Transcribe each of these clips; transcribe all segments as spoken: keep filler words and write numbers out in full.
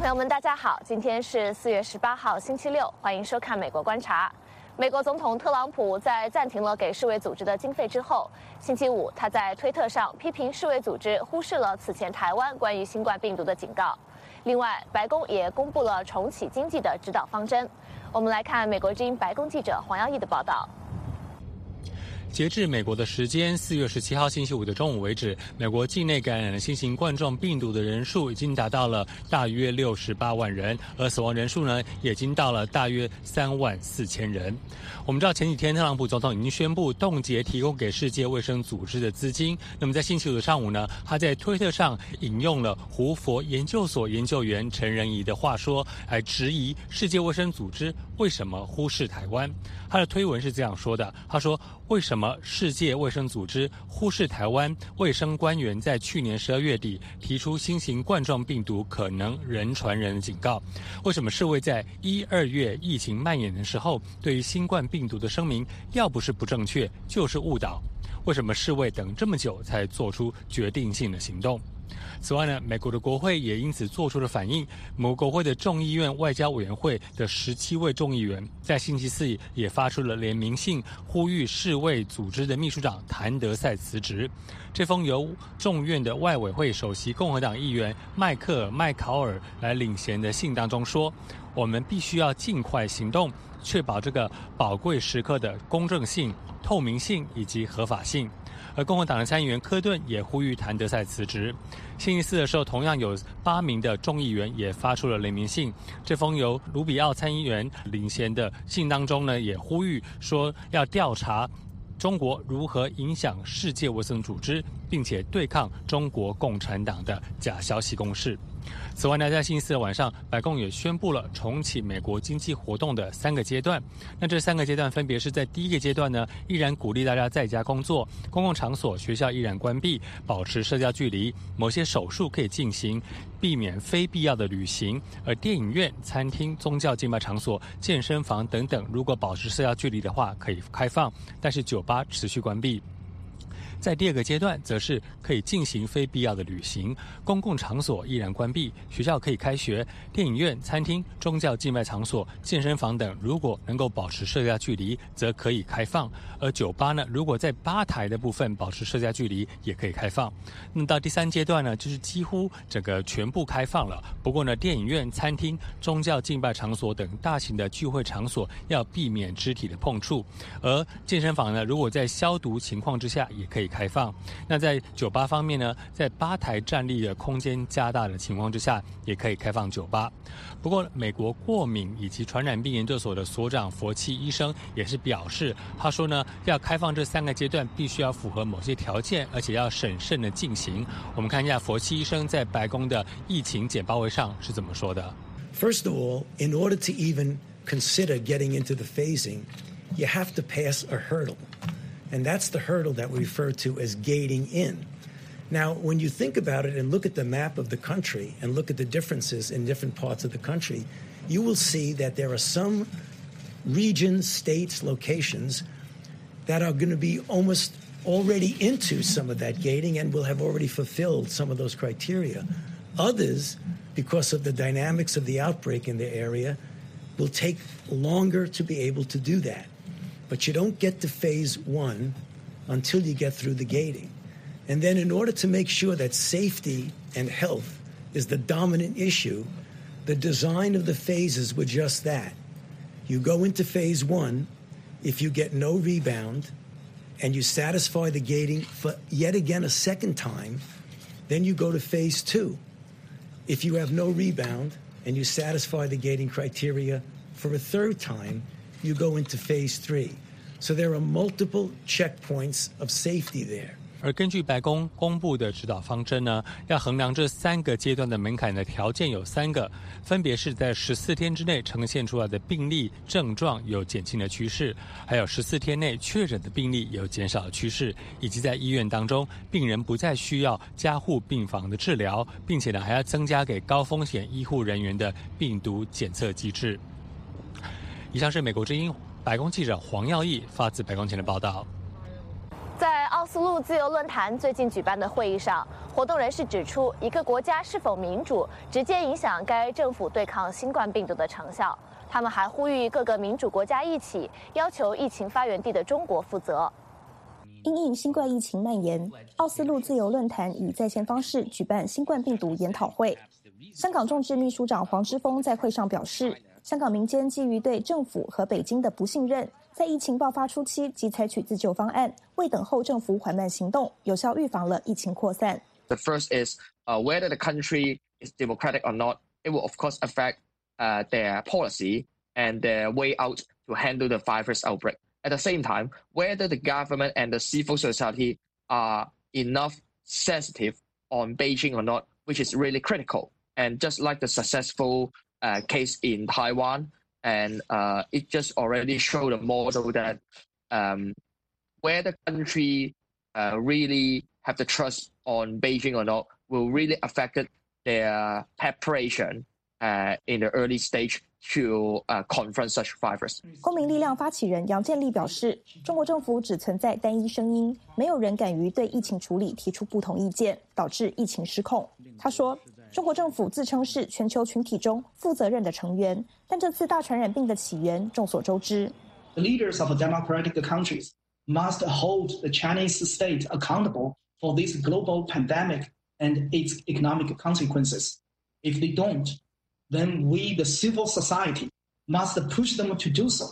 友们，大家好，今天是四月十八号，星期六，欢迎收看《美国观察》。美国总统特朗普在暂停了给世卫组织的经费之后，星期五他在推特上批评世卫组织忽视了此前台湾关于新冠病毒的警告。另外，白宫也公布了重启经济的指导方针。我们来看美国之音白宫记者黄耀义的报道。 截至美国的时间四月十七号星期五的中午为止，美国境内感染了新型冠状病毒的人数已经达到了大约六十八万人，而死亡人数呢，也已经到了大约三万四千人。我们知道前几天特朗普总统已经宣布冻结提供给世界卫生组织的资金。那么在星期五的上午呢，他在推特上引用了胡佛研究所研究员陈仁仪的话说，来质疑世界卫生组织为什么忽视台湾。他的推文是这样说的，他说，为什么世界卫生组织忽视台湾卫生官员在去年十二月底提出新型冠状病毒可能人传人的警告？为什么世卫在一、二月疫情蔓延的时候，对于新冠病毒的声明要不是不正确，就是误导？为什么世卫等这么久才做出决定性的行动？此外呢，美国的国会也因此做出了反应。美国国会的众议院外交委员会的十七位众议员在星期四也发出了联名信，呼吁世卫组织的秘书长谭德赛辞职。这封由众院的外委会首席共和党议员迈克尔·麦考尔来领衔的信当中说，我们必须要尽快行动，确保这个宝贵时刻的公正性、透明性以及合法性。而共和党的参议员科顿也呼吁谭德赛辞职。星期四的时候，同样有八名的众议员也发出了联名信。这封由卢比奥参议员领衔的信当中呢，也呼吁说要调查中国如何影响世界卫生组织，并且对抗中国共产党的假消息攻势。此外呢，在星期四的晚上，白宫也宣布了重启美国经济活动的三个阶段。那这三个阶段分别是在第一个阶段呢，依然鼓励大家在家工作，公共场所、学校依然关闭，保持社交距离，某些手术可以进行，避免非必要的旅行。而电影院、餐厅、宗教敬拜场所、健身房等等，如果保持社交距离的话，可以开放，但是酒吧持续关闭。在第二个阶段，则是可以进行非必要的旅行，公共场所依然关闭，学校可以开学，电影院、餐厅、宗教敬拜场所、健身房等，如果能够保持社交距离，则可以开放。而酒吧呢，如果在吧台的部分保持社交距离，也可以开放。那么到第三阶段呢，就是几乎整个全部开放了。不过呢，电影院、餐厅、宗教敬拜场所等大型的聚会场所要避免肢体的碰触。而健身房呢，如果在消毒情况之下，也可以开放。那在酒吧方面呢，在吧台站立的空间加大的情况之下，也可以开放酒吧。不过，美国过敏以及传染病研究所的所长佛奇医生也是表示，他说呢，要开放这三个阶段，必须要符合某些条件，而且要审慎的进行。我们看一下佛奇医生在白宫的疫情简报会上是怎么说的。 First of all, in order to even consider getting into the phasing, you have to pass a hurdle.And that's the hurdle that we refer to as gating in. Now, when you think about it and look at the map of the country and look at the differences in different parts of the country, you will see that there are some regions, states, locations that are going to be almost already into some of that gating and will have already fulfilled some of those criteria. Others, because of the dynamics of the outbreak in their area, will take longer to be able to do that.But you don't get to phase one until you get through the gating. And then in order to make sure that safety and health is the dominant issue, the design of the phases were just that. You go into phase one, if you get no rebound, and you satisfy the gating for yet again a second time, then you go to phase two. If you have no rebound and you satisfy the gating criteria for a third time,You go into phase three. So there are multiple checkpoints of safety there. 而根据白宫公布的指导方针呢，要衡量这三个阶段的门槛的条件有三个，分别是在十四天之内呈现出来的病例症状有减轻的趋势，还有十四天内确诊的病例有减少的趋势，以及在医院当中病人不再需要加护病房的治疗，并且呢还要增加给高风险医护人员的病毒检测机制。以上是美国之音白宫记者黄耀义发自白宫前的报道。 在奥斯陆自由论坛最近举办的会议上， 活动人士指出，一个国家是否民主，直接影响该政府对抗新冠病毒的成效。他们还呼吁各个民主国家一起要求疫情发源地的中国负责。 因应新冠疫情蔓延，奥斯陆自由论坛以在线方式举办新冠病毒研讨会。香港众志秘书长黄之锋在会上表示，香港民间基于对政府和北京的不信任，在疫情爆发初期即采取自救方案，未等候政府缓慢行动，有效预防了疫情扩散。 The first is uh, whether the country is democratic or not. It will of course affect uh, their policy and their way out to handle the virus outbreak. At the same time, whether the government and the civil society are enough sensitive on Beijing or not, which is really critical. And just like the successful uh, case in Taiwan, and uh, it just already showed a model that um, where the country uh, really have the trust on Beijing or not will really affect their preparation uh, in the early stage to uh, confront such virus. 公民力量发起人杨建立表示，中国政府只存在单一声音，没有人敢于对疫情处理提出不同意见，导致疫情失控。他说，中国政府自称是全球群体中负责任的成员，但这次大传染病的起源众所周知。 The leaders of democratic countries must hold the Chinese state accountable for this global pandemic and its economic consequences. If they don't, then we, the civil society, must push them to do so.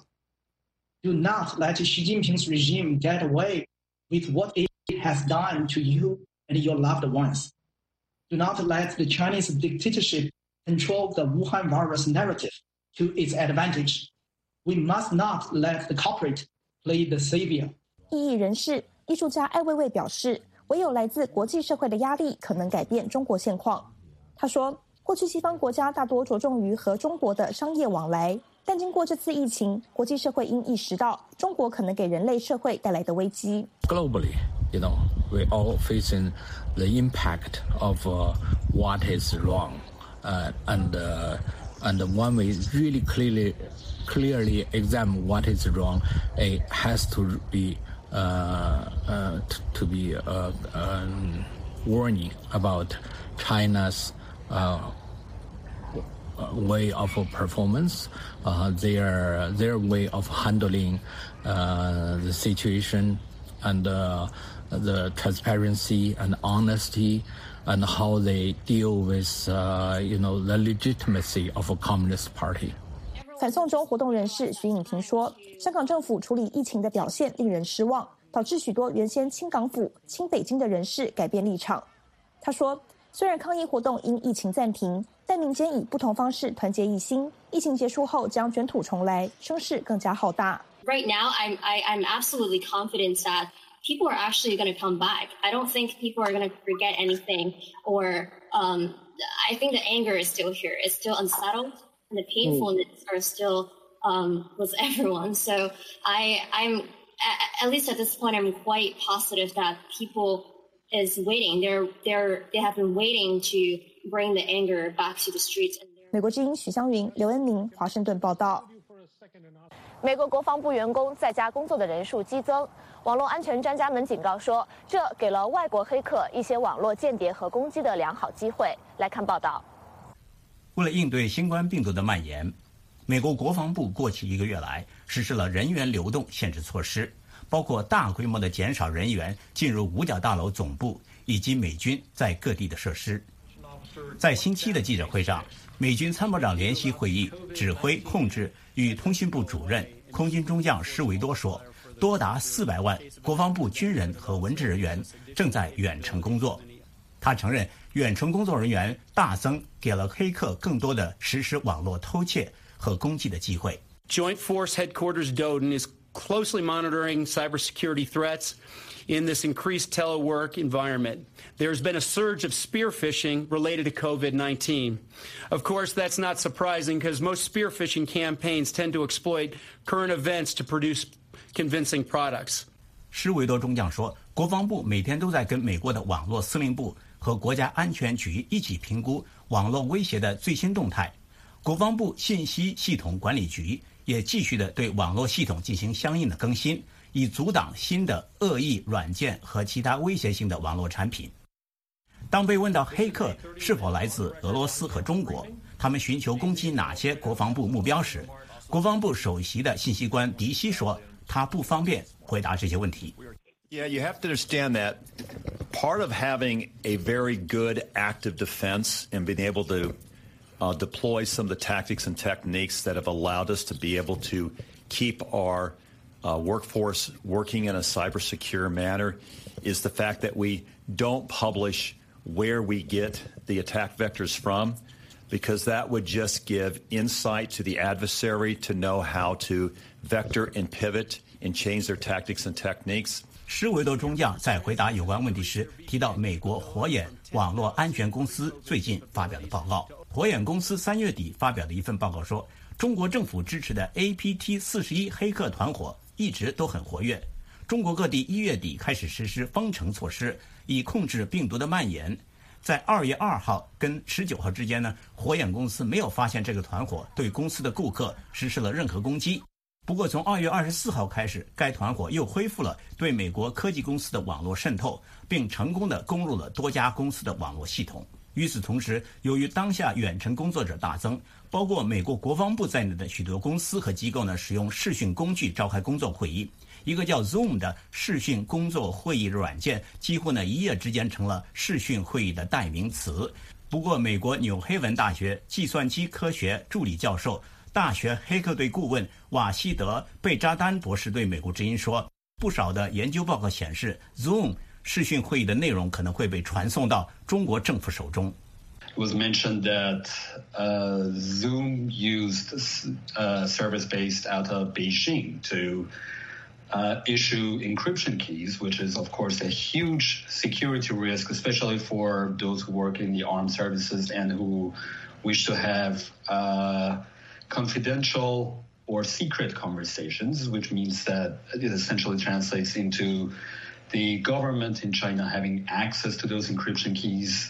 Do not let Xi Jinping's regime get away with what it has done to you and your loved ones. Do not let the Chinese dictatorship control the Wuhan virus narrative to its advantage. We must not let the culprit play the savior. 异议人士、艺术家艾未未表示，唯有来自国际社会的压力可能改变中国现况。他说，过去西方国家大多着重于和中国的商业往来，但经过这次疫情，国际社会应意识到中国可能给人类社会带来的危机。 Globally, you know, we're all facing the impact of uh, what is wrong, uh, and uh, and one way really clearly clearly examine what is wrong, it has to be uh, uh, to, to be a, a warning about China's uh, way of performance, uh, their their way of handling uh, the situation, and uh, the transparency and honesty, and how they deal with uh, you know the legitimacy of a Communist Party. 反送中活动人士徐颖婷说，香港政府处理疫情的表现令人失望，导致许多原先亲港府、亲北京的人士改变立场。他说，虽然抗议活动因疫情暂停，但民间以不同方式团结一心，疫情结束后将卷土重来，声势更加浩大。 Right now, I'm I, I'm absolutely confident that people are actually going to come back. I don't think people are going to forget anything, or um, I think the anger is still here. It's still unsettled, and the painfulness mm. are still um, with everyone. So I, I'm at least at this point, I'm quite positive that people is waiting. They're they're they have been waiting to bring the anger back to the streets. 美国之音许湘云、刘恩明，华盛顿报道。 美国国防部员工在家工作的人数激增，网络安全专家们警告说，这给了外国黑客一些网络间谍和攻击的良好机会。来看报道。 为了应对新冠病毒的蔓延，美国国防部过去一个月来实施了人员流动限制措施，包括大规模的减少人员进入五角大楼总部以及美军在各地的设施。在星期一的记者会上，美军参谋长联席会议指挥控制与通讯部主任空军中将施维多说，多达四百万国防部军人和文职人员正在远程工作。他承认，远程工作人员大增给了黑客更多的实施网络偷窃和攻击的机会。 Joint Force Headquarters Doden is closely monitoring cybersecurity threats in this increased telework environment. There's been a surge of spear phishing related to COVID nineteen. Of course, that's not surprising because most spear phishing campaigns tend to exploit current events to produce convincing products. 施维多中将说，国防部每天都在跟美国的网络司令部和国家安全局一起评估网络威胁的最新动态。国防部信息系统管理局也继续的对网络系统进行相应的更新，以阻挡新的恶意软件和其他威胁性的网络产品。 当被问到黑客是否来自俄罗斯和中国，他们寻求攻击哪些国防部目标时，国防部首席的信息官迪西说，他不方便回答这些问题。 Yeah, you have to understand that part of having a very good active defense and being able to uh, deploy some of the tactics and techniques that have allowed us to be able to keep our uh, workforce working in a cyber-secure manner is the fact that we don't publish where we get the attack vectors from, because that would just give insight to the adversary to know how to vector and pivot and change their tactics and techniques. 施维多中将在回答有关问题时提到美国火眼网络安全公司最近发表的报告。火眼公司三月底发表的一份报告说，中国政府支持的 A P T 四十一 黑客团伙一直都很活跃。中国各地一月底开始实施封城措施，以控制病毒的蔓延。在二月二号跟十九号之间呢，火眼公司没有发现这个团伙对公司的顾客实施了任何攻击。不过从二月二十四号开始，该团伙又恢复了对美国科技公司的网络渗透，并成功地攻入了多家公司的网络系统。与此同时，由于当下远程工作者大增，包括美国国防部在内的许多公司和机构呢，使用视讯工具召开工作会议。一个叫 Zoom 的视讯工作会议软件几乎呢一夜之间成了视讯会议的代名词。不过美国纽黑文大学计算机科学助理教授、大学黑客队顾问瓦希德·贝扎丹博士对美国之音说，不少的研究报告显示 Zoom 视讯会议的内容可能会被传送到中国政府手中。 It was mentioned that uh, Zoom used a service based out of Beijing to uh, issue encryption keys, which is, of course, a huge security risk, especially for those who work in the armed services and who wish to have uh, confidential or secret conversations, which means that it essentially translates into the government in China having access to those encryption keys,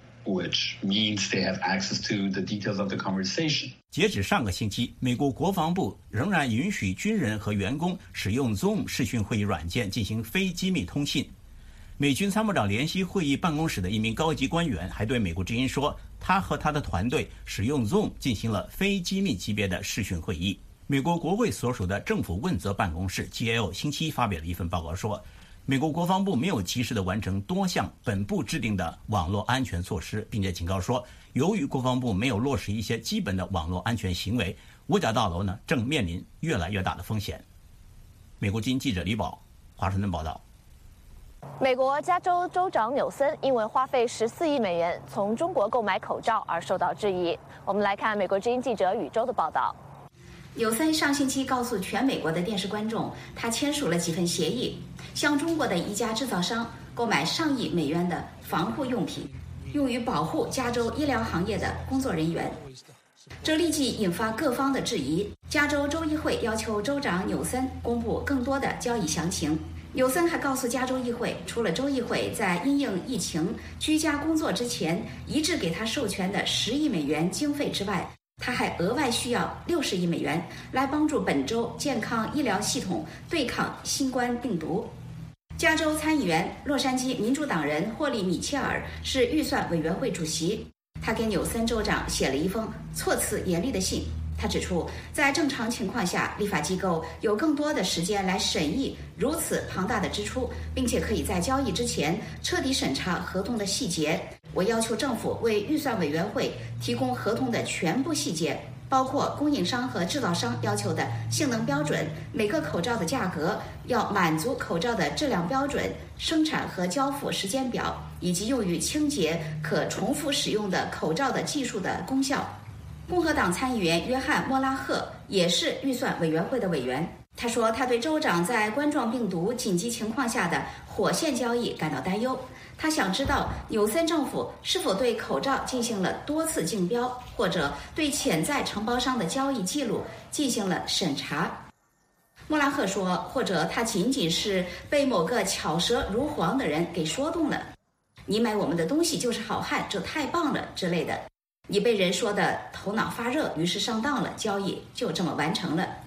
which means they have access to the details of the conversation. 截止上个星期，美国国防部仍然允许军人和员工使用 Zoom 视讯会议软件进行非机密通信。美军参谋长联席会议办公室的一名高级官员还对美国之音说，他和他的团队使用 Zoom 进行了非机密级别的视讯会议。美国国会所属的政府问责办公室 G A O 星期一发表了一份报告说，美国国防部没有及时地完成多项本部制定的网络安全措施，并且警告说，由于国防部没有落实一些基本的网络安全行为，五角大楼呢正面临越来越大的风险。美国之音记者李宝，华盛顿报道。 美国加州州长纽森因为花费十四亿美元从中国购买口罩而受到质疑。我们来看美国之音记者宇宙的报道。 纽森上星期告诉全美国的电视观众，他签署了几份协议，向中国的一家制造商购买上亿美元的防护用品，用于保护加州医疗行业的工作人员。这立即引发各方的质疑。加州州议会要求州长纽森公布更多的交易详情。纽森还告诉加州议会，除了州议会在因应疫情居家工作之前一致给他授权的十亿美元经费之外，他还额外需要六十亿美元来帮助本州健康医疗系统对抗新冠病毒。加州参议员、洛杉矶民主党人霍利·米切尔是预算委员会主席，他给纽森州长写了一封措辞严厉的信。他指出，在正常情况下，立法机构有更多的时间来审议如此庞大的支出，并且可以在交易之前彻底审查合同的细节。我要求政府为预算委员会提供合同的全部细节，包括供应商和制造商要求的性能标准、每个口罩的价格要满足口罩的质量标准、生产和交付时间表，以及用于清洁可重复使用的口罩的技术的功效。共和党参议员约翰·莫拉赫也是预算委员会的委员。他说，他对州长在冠状病毒紧急情况下的火线交易感到担忧。他想知道纽森政府是否对口罩进行了多次竞标，或者对潜在承包商的交易记录进行了审查。莫拉赫说，或者他仅仅是被某个巧舌如簧的人给说动了。你买我们的东西就是好汉，这太棒了之类的。你被人说的头脑发热，于是上当了，交易就这么完成了。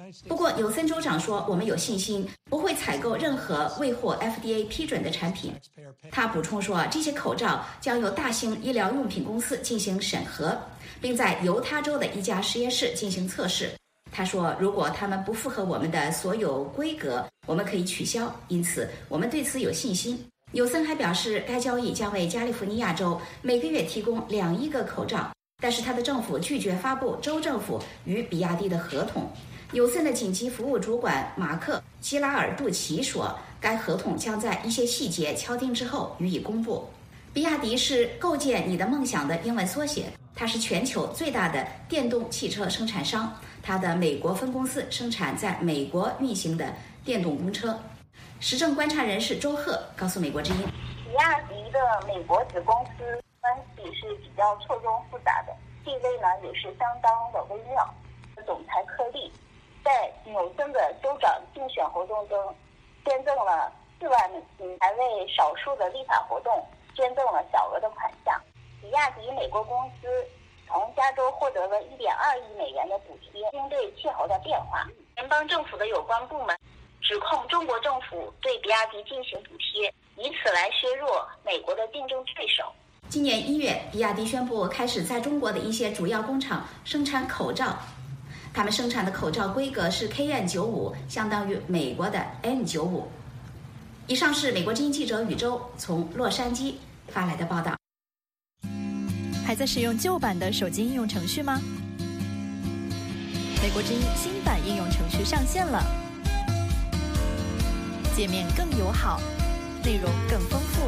不过纽森州长说，我们有信心不会采购任何未获 F D A 批准的产品。他补充说，这些口罩将由大型医疗用品公司进行审核，并在犹他州的一家实验室进行测试。他说，如果他们不符合我们的所有规格，我们可以取消，因此我们对此有信心。纽森还表示，该交易将为加利福尼亚州每个月提供两亿个口罩，但是他的政府拒绝发布州政府与比亚迪的合同。纽森的紧急服务主管马克·基拉尔杜奇说，该合同将在一些细节敲定之后予以公布。比亚迪是构建你的梦想的英文缩写，它是全球最大的电动汽车生产商，它的美国分公司生产在美国运行的电动公车。时政观察人士周贺告诉美国之音， 比亚迪的美国子公司关系是比较错综复杂的，地位呢也是相当的微妙。总裁科利在纽森的州长竞选活动中捐赠了四万美金，还为少数的立法活动捐赠了小额的款项。比亚迪美国公司从加州获得了一点二亿美元的补贴，应对气候的变化。联邦政府的有关部门指控中国政府对比亚迪进行补贴，以此来削弱美国的竞争对手。 今年一月，比亚迪宣布开始在中国的一些主要工厂生产口罩。他们生产的口罩规格是 K N 九十五， 相当于美国的 N 九十五。以上是美国之音记者宇宙从洛杉矶发来的报道。 还在使用旧版的手机应用程序吗？美国之音新版应用程序上线了，界面更友好，内容更丰富，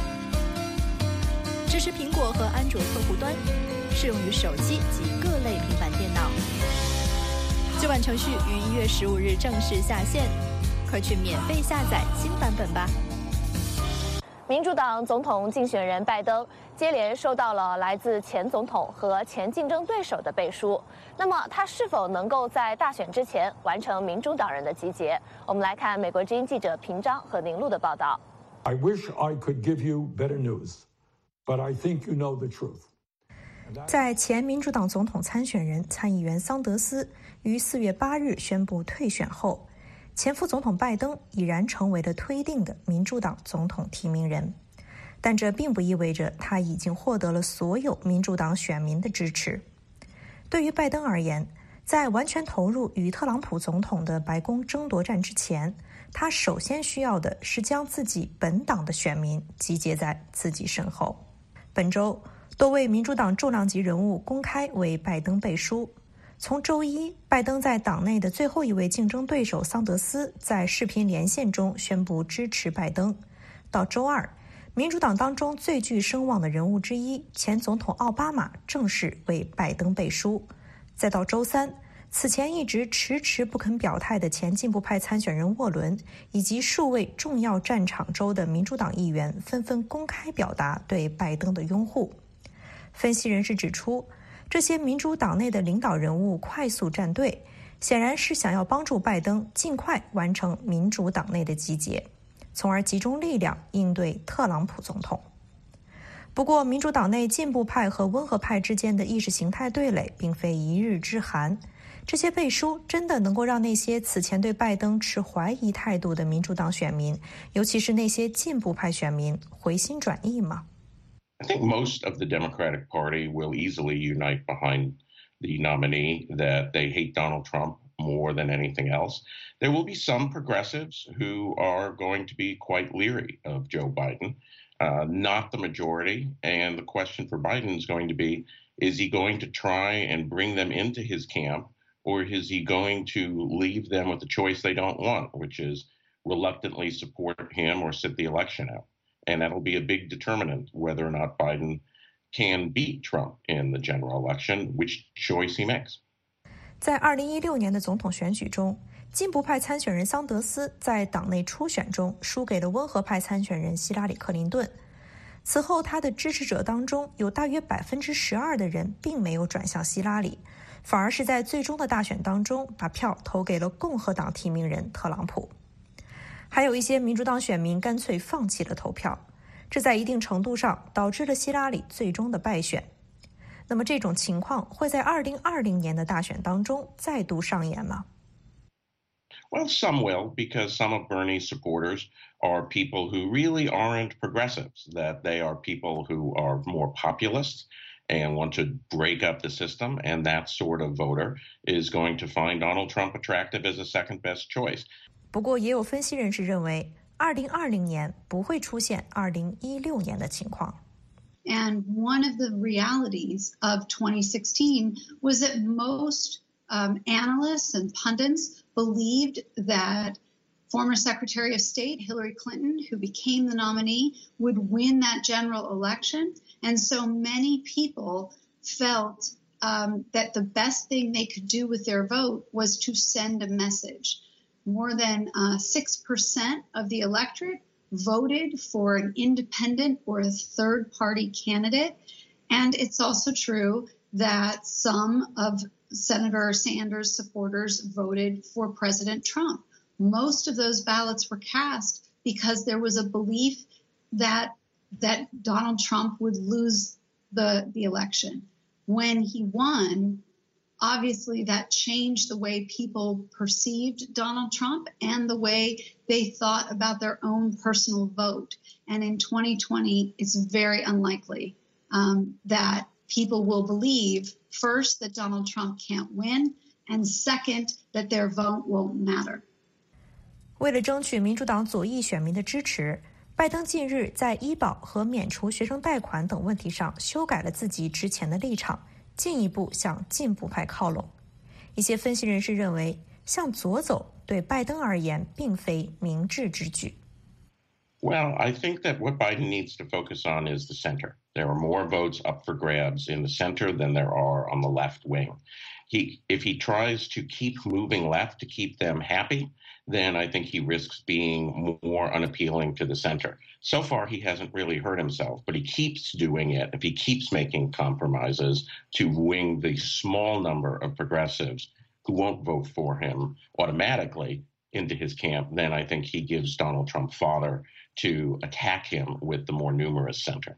支持苹果和安卓客户端，适用于手机及各类平板电脑。旧版程序于一月十五日正式下线，快去免费下载新版本吧。 民主党总统竞选人拜登接连收到了来自前总统和前竞争对手的背书，那么他是否能够在大选之前完成民主党人的集结？我们来看美国之音记者平章和宁路的报道。 I wish I could give you better news, but I think you know the truth. 在前民主党总统参选人参议员桑德斯于四月八日宣布退选后，前副总统拜登已然成为了推定的民主党总统提名人，但这并不意味着他已经获得了所有民主党选民的支持。对于拜登而言，在完全投入与特朗普总统的白宫争夺战之前，他首先需要的是将自己本党的选民集结在自己身后。本周多位民主党重量级人物公开为拜登背书。从周一，拜登在党内的最后一位竞争对手桑德斯在视频连线中宣布支持拜登，到周二，民主党当中最具声望的人物之一前总统奥巴马正式为拜登背书，再到周三，此前一直迟迟不肯表态的前进步派参选人沃伦以及数位重要战场州的民主党议员纷纷公开表达对拜登的拥护。分析人士指出，这些民主党内的领导人物快速站队，显然是想要帮助拜登尽快完成民主党内的集结，从而集中力量应对特朗普总统。不过，民主党内进步派和温和派之间的意识形态对垒并非一日之寒，这些背书真的能够让那些此前对拜登持怀疑态度的民主党选民，尤其是那些进步派选民回心转意吗？ I think most of the Democratic Party will easily unite behind the nominee that they hate Donald Trump more than anything else. There will be some progressives who are going to be quite leery of Joe Biden, uh, not the majority. And the question for Biden is going to be, is he going to try and bring them into his camp, or is he going to leave them with a choice they don't want, which is reluctantly support him or sit the election out?And that'll be a big determinant whether or not Biden can beat Trump in the general election, which choice he makes. 在二零一六年的总统选举中，进步派参选人桑德斯在党内初选中输给了温和派参选人希拉里·克林顿。此后，他的支持者当中有大约百分之十二的人并没有转向希拉里，反而是在最终的大选当中把票投给了共和党提名人特朗普。还有一些民主党选民干脆放弃了投票，这在一定程度上导致了希拉里最终的败选。那么这种情况会在二零二零年的大选当中再度上演吗？ Well, some will, because some of Bernie's supporters are people who really aren't progressives, that they are people who are more populists and want to break up the system, and that sort of voter is going to find Donald Trump attractive as a second best choice. 不过也有分析人士认为二零二零年不会出现二零一六年的情况。 And one of the realities of twenty sixteen was that most um, analysts and pundits believed that former Secretary of State Hillary Clinton, who became the nominee, would win that general election. And so many people felt um, that the best thing they could do with their vote was to send a message. More than uh, six percent of the electorate voted for an independent or a third-party candidate. And it's also true that some of Senator Sanders' supporters voted for President Trump. Most of those ballots were cast because there was a belief that that Donald Trump would lose the, the election. When he won, obviously that changed the way people perceived Donald Trump and the way they thought about their own personal vote. And in twenty twenty, it's very unlikely um, that people will believe, first, that Donald Trump can't win, and second, that their vote won't matter. 为了争取民主党左翼选民的支持，拜登近日在医保和免除学生贷款等问题上修改了自己之前的立场，进一步向进步派靠拢。一些分析人士认为，向左走对拜登而言并非明智之举。 Well, I think that what Biden needs to focus on is the center. There are more votes up for grabs in the center than there are on the left wing. He, if he tries to keep moving left to keep them happy, then I think he risks being more unappealing to the center. So far, he hasn't really hurt himself, but he keeps doing it. If he keeps making compromises to wing the small number of progressives who won't vote for him automatically into his camp, then I think he gives Donald Trump fodder to attack him with the more numerous center.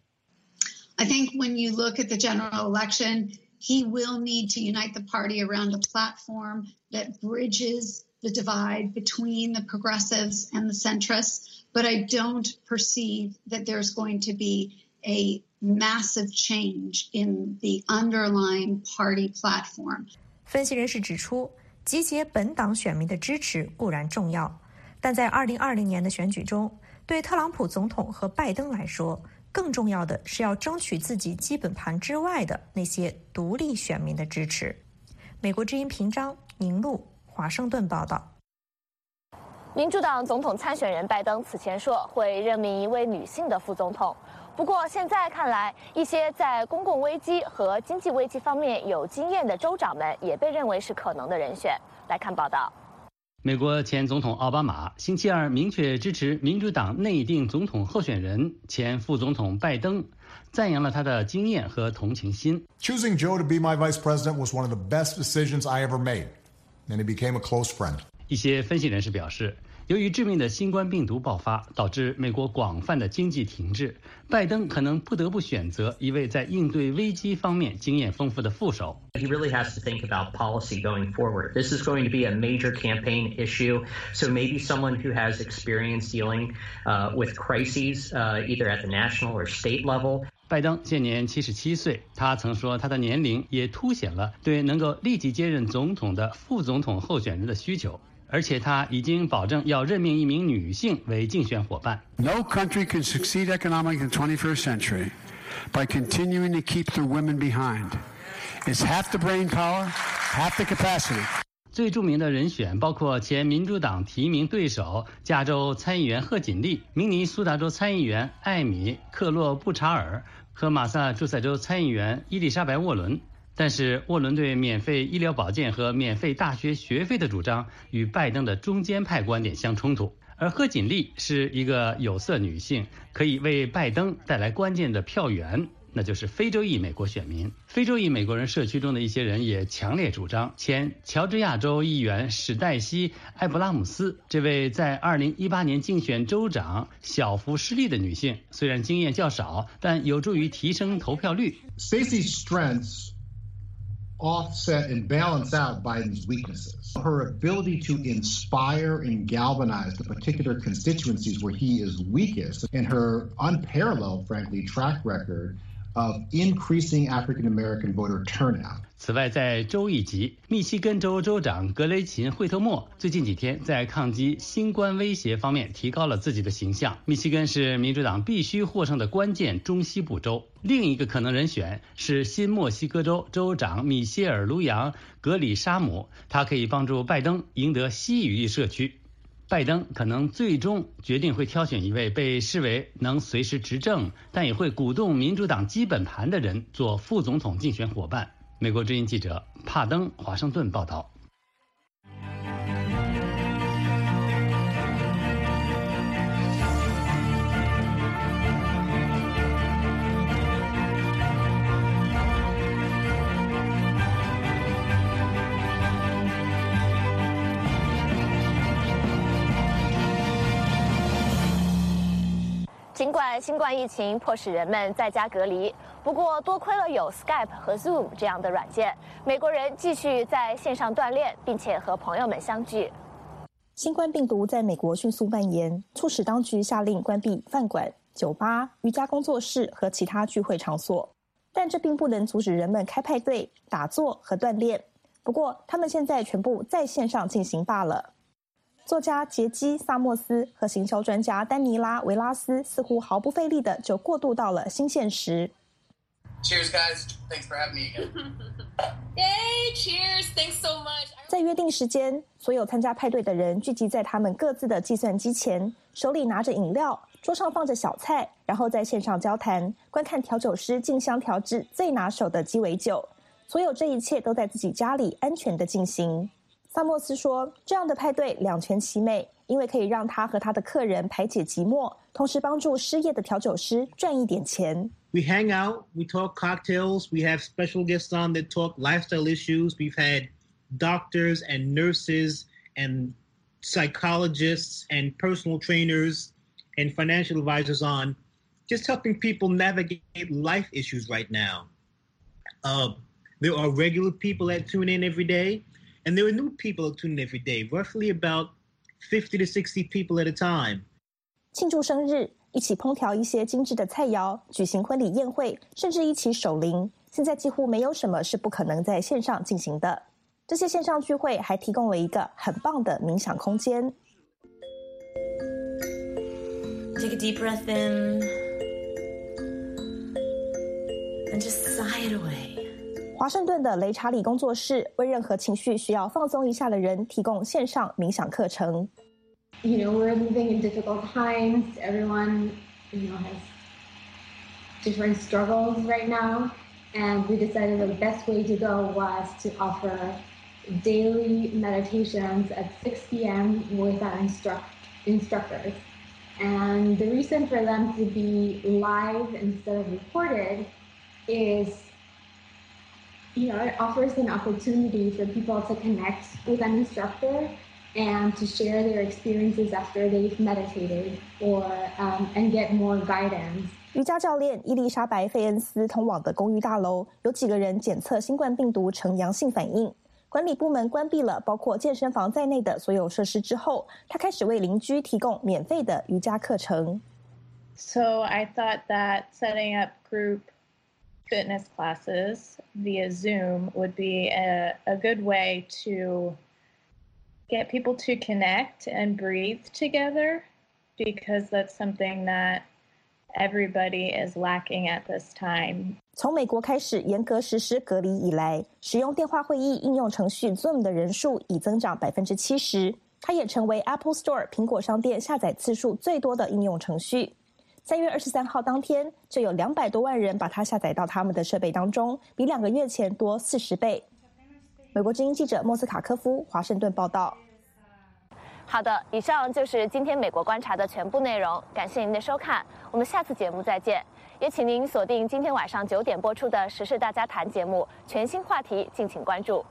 I think when you look at the general election, he will need to unite the party around a platform that bridges the divide between the progressives and the centrists. But I don't perceive that there's going to be a massive change in the underlying party platform. 分析人士指出，集结本党选民的支持固然重要，但在二零二零年的选举中，对特朗普总统和拜登来说，更重要的是要争取自己基本盘之外的那些独立选民的支持。美国之音频章宁路华盛顿报道。 民主党总统参选人拜登此前说会任命一位女性的副总统，不过现在看来，一些在公共危机和经济危机方面有经验的州长们也被认为是可能的人选。来看报道。 美国前总统奥巴马星期二明确支持民主党内定总统候选人前副总统拜登，赞扬了他的经验和同情心。 Choosing Joe to be my vice president was one of the best decisions I ever made, and he became a close friend. 一些分析人士表示，由于致命的新冠病毒爆发导致美国广泛的经济停滞，拜登可能不得不选择一位在应对危机方面经验丰富的副手。 He really has to think about policy going forward. This is going to be a major campaign issue, so maybe someone who has experience dealing uh, with crises, uh, either at the national or state level. 拜登现年七十七岁，他曾说他的年龄也凸显了对能够立即接任总统的副总统候选人的需求。而且他已经保证要任命一名女性为竞选伙伴。 No country can succeed economically in the twenty-first century by continuing to keep the women behind. It's half the brain power, half the capacity. 最著名的人选包括前民主党提名对手加州参议员贺锦丽、明尼苏达州参议员艾米·克洛布查尔和马萨诸塞州参议员伊丽莎白·沃伦。但是沃伦对免费医疗保健和免费大学学费的主张与拜登的中间派观点相冲突，而贺锦丽是一个有色女性，可以为拜登带来关键的票源，那就是非洲裔美国选民。非洲裔美国人社区中的一些人也强烈主张，前乔治亚州议员史黛西·埃布拉姆斯这位在二零一八年竞选州长小幅失利的女性，虽然经验较少，但有助于提升投票率。 Stacey's strengths offset and balance out Biden's weaknesses. Her ability to inspire and galvanize the particular constituencies where he is weakest, and her unparalleled, frankly, track record of increasing African American voter turnout. 此外，在州一级，密西根州州长格雷琴·惠特莫最近几天在抗击新冠威胁方面提高了自己的形象。密西根是民主党必须获胜的关键中西部州。另一个可能人选是新墨西哥州州长米歇尔·卢扬·格里沙姆，他可以帮助拜登赢得西语裔社区。拜登可能最终决定会挑选一位被视为能随时执政，但也会鼓动民主党基本盘的人做副总统竞选伙伴。美国之音记者帕登华盛顿报道。 尽管新冠疫情迫使人们在家隔离，不过多亏了有 Skype 和 Zoom 这样的软件，美国人继续在线上锻炼，并且和朋友们相聚。 新冠病毒在美国迅速蔓延，促使当局下令关闭饭馆、酒吧、瑜伽工作室和其他聚会场所。但这并不能阻止人们开派对、打坐和锻炼。不过，他们现在全部在线上进行罢了。作家杰基·萨默斯和行销专家丹尼拉·维拉斯似乎毫不费力的就过渡到了新现实。 Cheers, guys! Thanks for having me again. Yay! Cheers! Thanks so much. 在约定时间，所有参加派对的人聚集在他们各自的计算机前，手里拿着饮料，桌上放着小菜，然后在线上交谈，观看调酒师竞相调制最拿手的鸡尾酒。所有这一切都在自己家里安全的进行。萨默斯说，这样的派对两全其美，因为可以让他和他的客人排解寂寞，同时帮助失业的调酒师赚一点钱。 We hang out, we talk cocktails, we have special guests on that talk lifestyle issues. We've had doctors and nurses and psychologists and personal trainers and financial advisors on, just helping people navigate life issues right now. Uh, there are regular people that tune in every day.And there are new people that tune in every day, roughly about fifty to sixty people at a time. 庆祝生日，一起烹调一些精致的菜肴，举行婚礼宴会，甚至一起守灵。现在几乎没有什么是不可能在线上进行的。这些线上聚会还提供了一个很棒的冥想空间。 Take a deep breath in, and just sigh it away. 华盛顿的雷查理工作室为任何情绪需要放松一下的人提供线上冥想课程。 You know, we're living in difficult times. Everyone, you know, has different struggles right now, and we decided the best way to go was to offer daily meditations at six p.m. with our instruct instructors. And the reason for them to be live instead of recorded is.You know, it offers an opportunity for people to connect with an instructor and to share their experiences after they've meditated or um, and get more guidance. 瑜伽教练伊丽莎白·费恩斯通往的公寓大楼有几个人检测新冠病毒呈阳性反应。管理部门关闭了包括健身房在内的所有设施之后，他开始为邻居提供免费的瑜伽课程。 So I thought that setting up group fitness classes via Zoom would be a, a good way to get people to connect and breathe together, because that's something that everybody is lacking at this time. 从美国开始严格实施隔离以来，使用电话会议应用程序 Zoom 的人数已增长 百分之七十， 它也成为 Apple Store 苹果商店下载次数最多的应用程序。三月二十三号当天，就有两百多万人把它下载到他们的设备当中，比两个月前多四十倍。美国之音记者莫斯卡科夫华盛顿报道。 好的，以上就是今天美国观察的全部内容，感谢您的收看，我们下次节目再见。也请您锁定今天晚上九点播出的《时事大家谈》节目，全新话题敬请关注。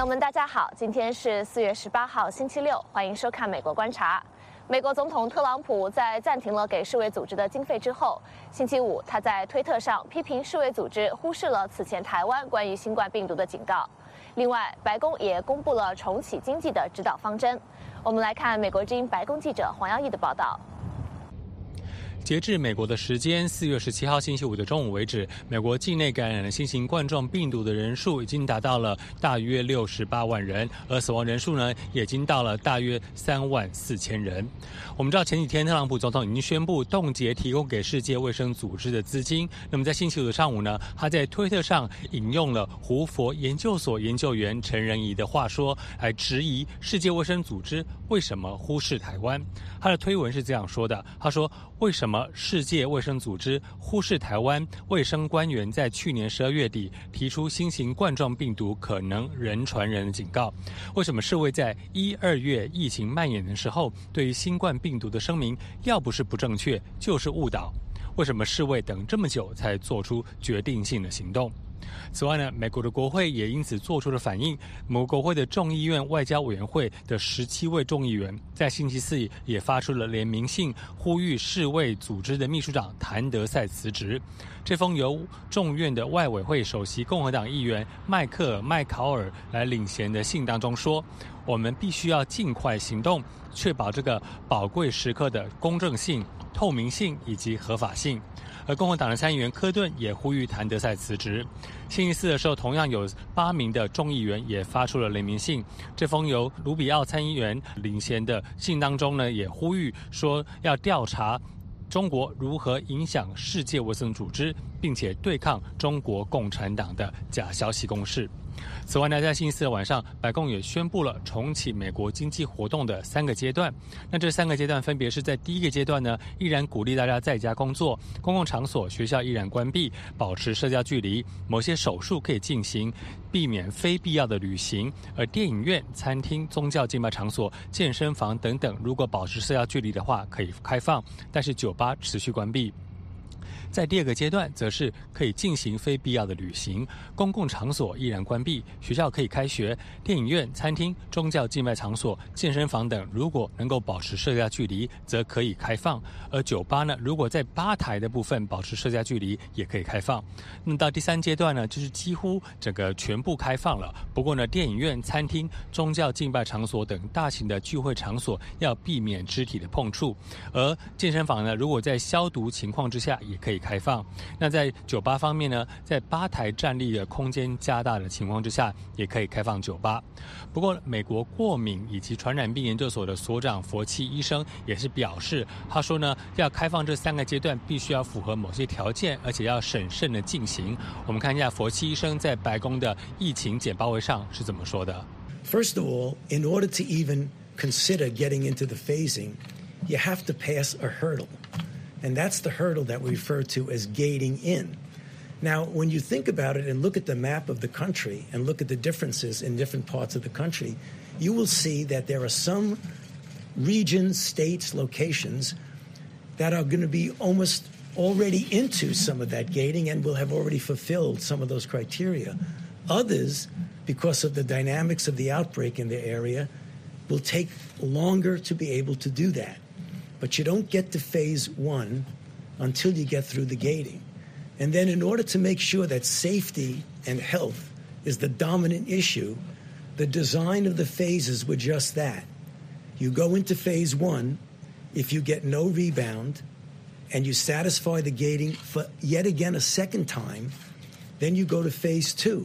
朋友们，大家好，今天是四月十八号，星期六，欢迎收看《美国观察》。美国总统特朗普在暂停了给世卫组织的经费之后，星期五他在推特上批评世卫组织忽视了此前台湾关于新冠病毒的警告。另外，白宫也公布了重启经济的指导方针。我们来看美国之音白宫记者黄耀义的报道。 截至美国的时间四月十七号星期五的中午为止，美国境内感染了新型冠状病毒的人数已经达到了大约六十八万人，而死亡人数呢，也已经到了大约三万四千人。我们知道前几天特朗普总统已经宣布冻结提供给世界卫生组织的资金。那么在星期五的上午呢，他在推特上引用了胡佛研究所研究员陈仁仪的话说，来质疑世界卫生组织为什么忽视台湾。他的推文是这样说的，他说，为什么世界卫生组织忽视台湾卫生官员在去年十二月底提出新型冠状病毒可能人传人的警告？为什么世卫在一、二月疫情蔓延的时候，对于新冠病毒的声明要不是不正确，就是误导？为什么世卫等这么久才做出决定性的行动？此外呢，美国的国会也因此做出了反应。美国国会的众议院外交委员会的十七位众议员在星期四也发出了联名信，呼吁世卫组织的秘书长谭德赛辞职。这封由众院的外委会首席共和党议员迈克尔·麦考尔来领衔的信当中说，我们必须要尽快行动，确保这个宝贵时刻的公正性、透明性以及合法性。而共和党的参议员科顿也呼吁谭德赛辞职。星期四的时候，同样有八名的众议员也发出了联名信。这封由卢比奥参议员领衔的信当中呢，也呼吁说要调查中国如何影响世界卫生组织，并且对抗中国共产党的假消息攻势。此外呢，在星期四的晚上，白宫也宣布了重启美国经济活动的三个阶段。那这三个阶段分别是在第一个阶段呢，依然鼓励大家在家工作，公共场所、学校依然关闭，保持社交距离，某些手术可以进行，避免非必要的旅行。而电影院、餐厅、宗教敬拜场所、健身房等等，如果保持社交距离的话，可以开放，但是酒吧持续关闭。在第二个阶段，则是可以进行非必要的旅行，公共场所依然关闭，学校可以开学，电影院、餐厅、宗教敬拜场所、健身房等，如果能够保持社交距离，则可以开放。而酒吧呢，如果在吧台的部分保持社交距离，也可以开放。那么到第三阶段呢，就是几乎整个全部开放了。不过呢，电影院、餐厅、宗教敬拜场所等大型的聚会场所要避免肢体的碰触。而健身房呢，如果在消毒情况之下，也可以开放。那在酒吧方面呢，在吧台站立的空间加大的情况之下，也可以开放酒吧。不过，美国过敏以及传染病研究所的所长佛奇医生也是表示，他说呢，要开放这三个阶段，必须要符合某些条件，而且要审慎的进行。我们看一下佛奇医生在白宫的疫情简报会上是怎么说的。 First of all, in order to even consider getting into the phasing, you have to pass a hurdle.And that's the hurdle that we refer to as gating in. Now, when you think about it and look at the map of the country and look at the differences in different parts of the country, you will see that there are some regions, states, locations that are going to be almost already into some of that gating and will have already fulfilled some of those criteria. Others, because of the dynamics of the outbreak in the area, will take longer to be able to do that.But you don't get to phase one until you get through the gating. And then in order to make sure that safety and health is the dominant issue, the design of the phases were just that. You go into phase one, if you get no rebound, and you satisfy the gating for yet again a second time, then you go to phase two.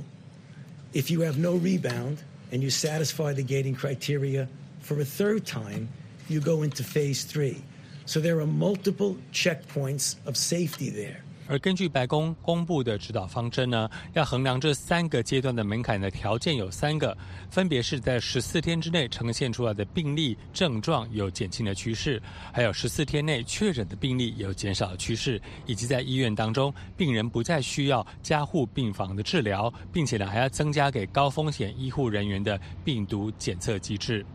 If you have no rebound, and you satisfy the gating criteria for a third time,You go into phase three. So there are multiple checkpoints of safety there. 而根据白宫公布的指导方针呢，要衡量这三个阶段的门槛的条件有三个，分别是在十四天之内呈现出来的病例症状有减轻的趋势，还有十四天内确诊的病例有减少的趋势，以及在医院当中病人不再需要加护病房的治疗，并且呢还要增加给高风险医护人员的病毒检测机制。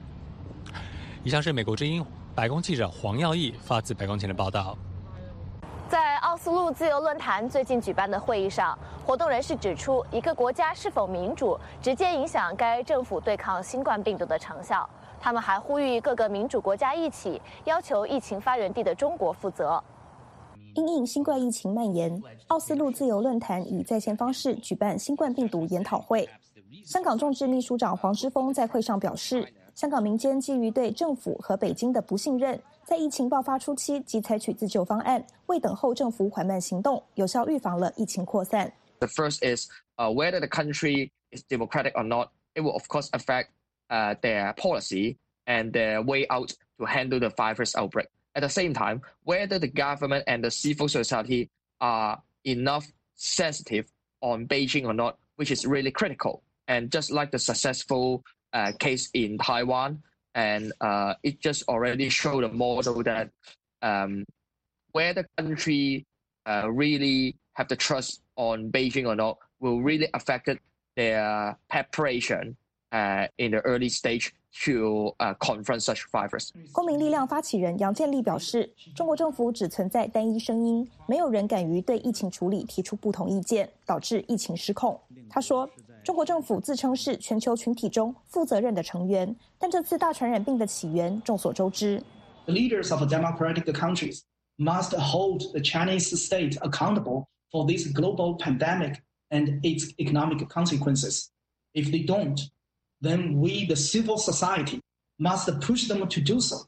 以上是美国之音白宫记者黄耀义发自白宫前的报道。 在澳奥斯陆自由论坛最近举办的会议上，活动人士指出，一个国家是否民主，直接影响该政府对抗新冠病毒的成效。他们还呼吁各个民主国家一起要求疫情发源地的中国负责。 因应新冠疫情蔓延，奥斯陆自由论坛以在线方式举办新冠病毒研讨会。香港众志秘书长黄之锋在会上表示，香港民间基于对政府和北京的不信任，在疫情爆发初期即采取自救方案，未等候政府缓慢行动，有效预防了疫情扩散。 The first is uh, whether the country is democratic or not. It will of course affect uh, their policy and their way out to handle the virus outbreak. At the same time, whether the government and the civil society are enough sensitive on Beijing or not, which is really critical. And just like the successful uh, case in Taiwan, and uh, it just already showed a model that um, where the country uh, really have the trust on Beijing or not will really affect their preparation uh, in the early stage to uh, confront such virus. 公民力量发起人杨建立表示，中国政府只存在单一声音，没有人敢于对疫情处理提出不同意见，导致疫情失控。他说，中国政府自称是全球群体中负责任的成员，但这次大传染病的起源众所周知。 The leaders of democratic countries must hold the Chinese state accountable for this global pandemic and its economic consequences. If they don't, then we, the civil society, must push them to do so.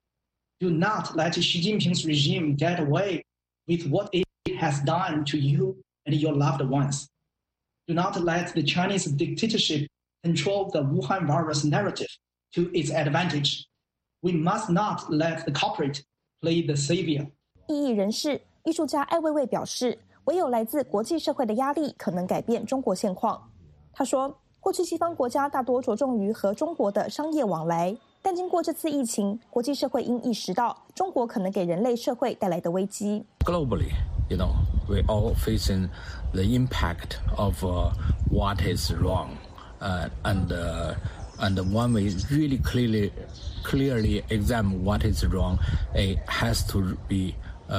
Do not let Xi Jinping's regime get away with what it has done to you and your loved ones. Do not let the Chinese dictatorship control the Wuhan virus narrative to its advantage. We must not let the culprit play the savior. 异议人士、艺术家艾未未表示，唯有来自国际社会的压力可能改变中国现况。他说，过去西方国家大多着重于和中国的商业往来，但经过这次疫情，国际社会应意识到中国可能给人类社会带来的危机。 Globally, you know, we're all facing the impact of uh, what is wrong, uh, and uh, and one way really clearly clearly examine what is wrong, it has to be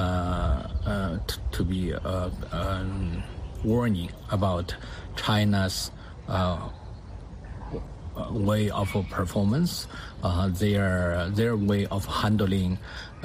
uh, uh, to, to be a, a warning about China's uh, way of performance, uh, their their way of handling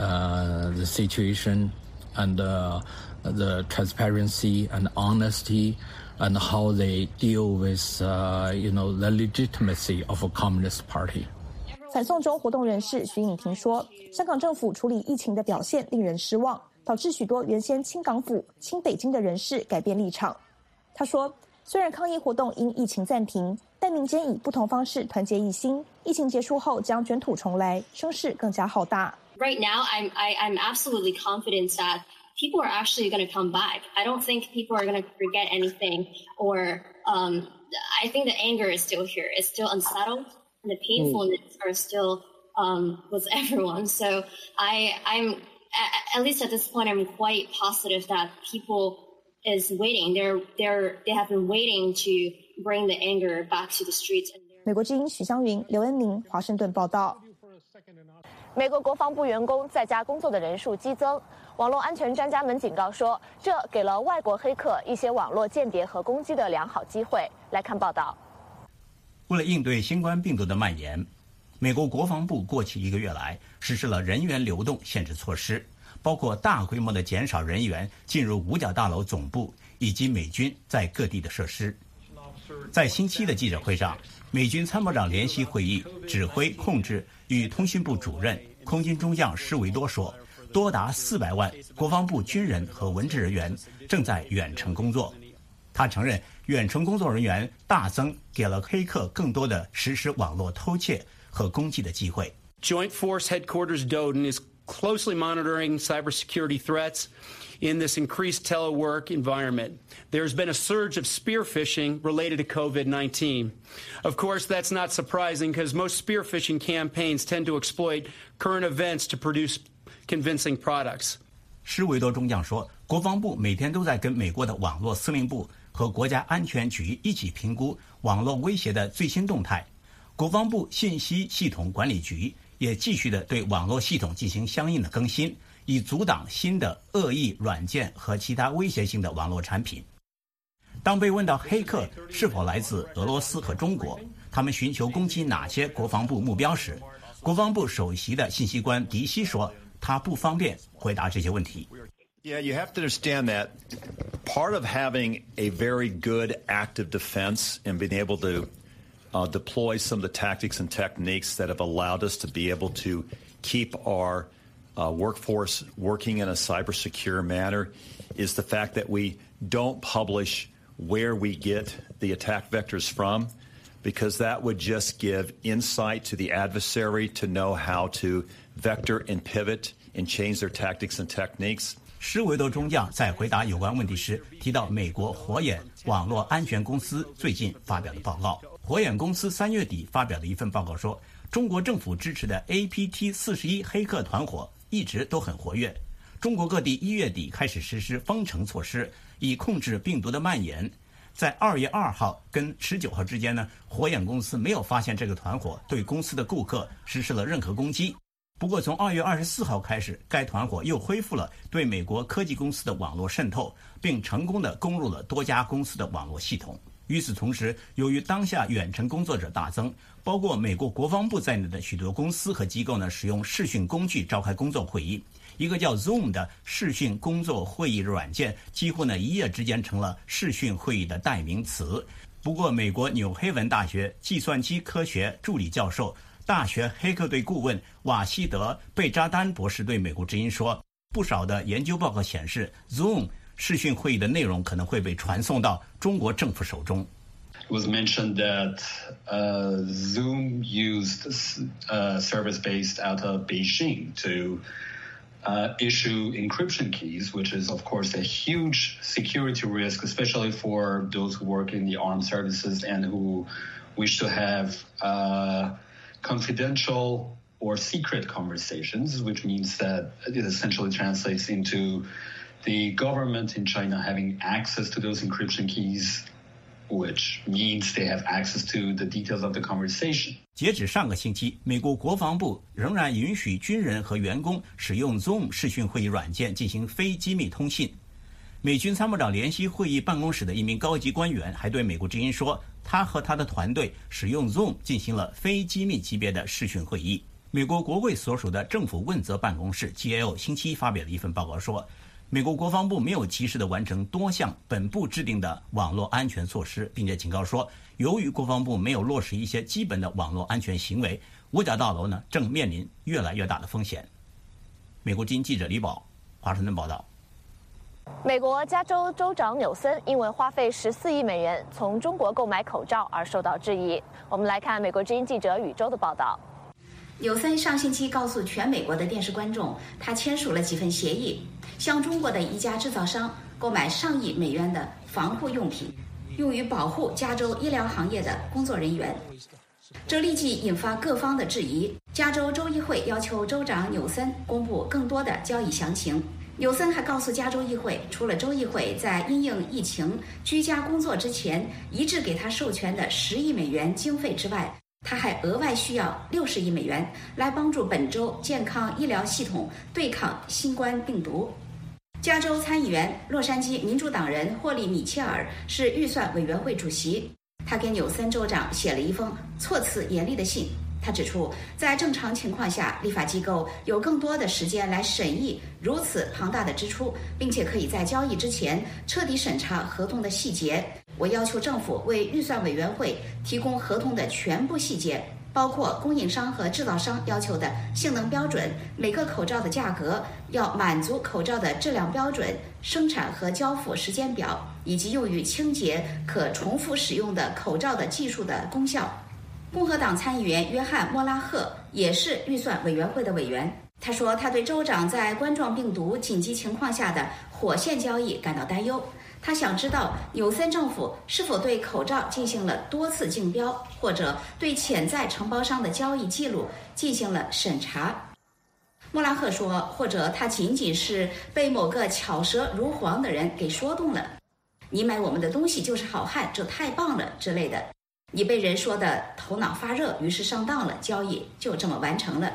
uh, the situation, and uh, the transparency and honesty, and how they deal with uh, you know the legitimacy of a Communist Party. 反送中活动人士徐颖婷说，香港政府处理疫情的表现令人失望，导致许多原先亲港府、亲北京的人士改变立场。他说，虽然抗议活动因疫情暂停，但民间以不同方式团结一心，疫情结束后将卷土重来，声势更加浩大。 Right now, I'm I, I'm absolutely confident that people are actually going to come back. I don't think people are going to forget anything, or um, I think the anger is still here. It's still unsettled, and the painfulness are still um, with everyone. So I, I'm at, at least at this point, I'm quite positive that people is waiting. They're they're they have been waiting to bring the anger back to the streets. 美国之音许湘云、刘恩明，华盛顿报道。 美国国防部员工在家工作的人数激增，网络安全专家们警告说，这给了外国黑客一些网络间谍和攻击的良好机会。来看报道。 为了应对新冠病毒的蔓延，美国国防部过去一个月来实施了人员流动限制措施，包括大规模的减少人员进入五角大楼总部以及美军在各地的设施。在星期一的记者会上，美军参谋长联席会议指挥控制与通讯部主任空军中将施维多说，多达四百万国防部军人和文职人员正在远程工作。他承认，远程工作人员大增给了黑客更多的实施网络偷窃和攻击的机会。 Joint Force Headquarters Doden is closely monitoring cybersecurity threats in this increased telework environment. There's been a surge of spear phishing related to COVID nineteen. Of course, that's not surprising because most spear phishing campaigns tend to exploit current events to produce convincing products. 施维多中将说，国防部每天都在跟美国的网络司令部和国家安全局一起评估网络威胁的最新动态。国防部信息系统管理局也继续的对网络系统进行相应的更新， 以阻挡新的恶意软件和其他威胁性的网络产品。当被问到黑客是否来自俄罗斯和中国，他们寻求攻击哪些国防部目标时，国防部首席的信息官迪西说，他不方便回答这些问题。 Yeah, you have to understand that part of having a very good active defense and being able to uh, deploy some of the tactics and techniques that have allowed us to be able to keep our uh, workforce working in a cyber-secure manner is the fact that we don't publish where we get the attack vectors from, because that would just give insight to the adversary to know how to vector and pivot and change their tactics and techniques. 施维多中将在回答有关问题时提到美国火眼网络安全公司最近发表的报告。火眼公司三月底发表的一份报告说，中国政府支持的 A P T 四十一 黑客团伙一直都很活跃。中国各地一月底开始实施封城措施，以控制病毒的蔓延。在二月二号跟十九号之间呢，火眼公司没有发现这个团伙对公司的顾客实施了任何攻击。不过从二月二十四号开始，该团伙又恢复了对美国科技公司的网络渗透，并成功地攻入了多家公司的网络系统。与此同时，由于当下远程工作者大增，包括美国国防部在内的许多公司和机构呢，使用视讯工具召开工作会议。一个叫 Zoom 的视讯工作会议软件几乎呢一夜之间成了视讯会议的代名词。不过美国纽黑文大学计算机科学助理教授、大学黑客队顾问瓦希德·贝扎丹博士对美国之音说，不少的研究报告显示 Zoom 视讯会议的内容可能会被传送到中国政府手中。 It was mentioned that uh, Zoom used a service based out of Beijing to uh, issue encryption keys, which is, of course, a huge security risk, especially for those who work in the armed services and who wish to have uh, confidential or secret conversations, which means that it essentially translates into the government in China having access to those encryption keys, which means they have access to the details of the conversation. 截止上个星期，美国国防部仍然允许军人和员工使用 Zoom 视讯会议软件进行非机密通信。美军参谋长联席会议办公室的一名高级官员还对美国之音说，他和他的团队使用 Zoom 进行了非机密级别的视讯会议。美国国会所属的政府问责办公室 G A O 星期一发表的一份报告说，美国国防部没有及时地完成多项本部制定的网络安全措施，并且警告说，由于国防部没有落实一些基本的网络安全行为，五角大楼呢正面临越来越大的风险。美国之音记者李宝，华盛顿报道。 美国加州州长纽森因为花费十四亿美元从中国购买口罩而受到质疑。我们来看美国之音记者宇宙的报道。 纽森上星期告诉全美国的电视观众，他签署了几份协议，向中国的一家制造商购买上亿美元的防护用品，用于保护加州医疗行业的工作人员。这立即引发各方的质疑。加州州议会要求州长纽森公布更多的交易详情。纽森还告诉加州议会，除了州议会在因应疫情居家工作之前一致给他授权的十亿美元经费之外，他还额外需要六十亿美元来帮助本州健康医疗系统对抗新冠病毒。加州参议员、洛杉矶民主党人霍利·米切尔是预算委员会主席，他给纽森州长写了一封措辞严厉的信。他指出，在正常情况下，立法机构有更多的时间来审议如此庞大的支出，并且可以在交易之前彻底审查合同的细节。我要求政府为预算委员会提供合同的全部细节，包括供应商和制造商要求的性能标准、每个口罩的价格、要满足口罩的质量标准、生产和交付时间表，以及用于清洁可重复使用的口罩的技术的功效。共和党参议员约翰·莫拉赫也是预算委员会的委员。他说，他对州长在冠状病毒紧急情况下的火线交易感到担忧。他想知道纽森政府是否对口罩进行了多次竞标，或者对潜在承包商的交易记录进行了审查。莫拉赫说，或者他仅仅是被某个巧舌如簧的人给说动了。你买我们的东西就是好汉，这太棒了之类的。你被人说的头脑发热，于是上当了，交易就这么完成了。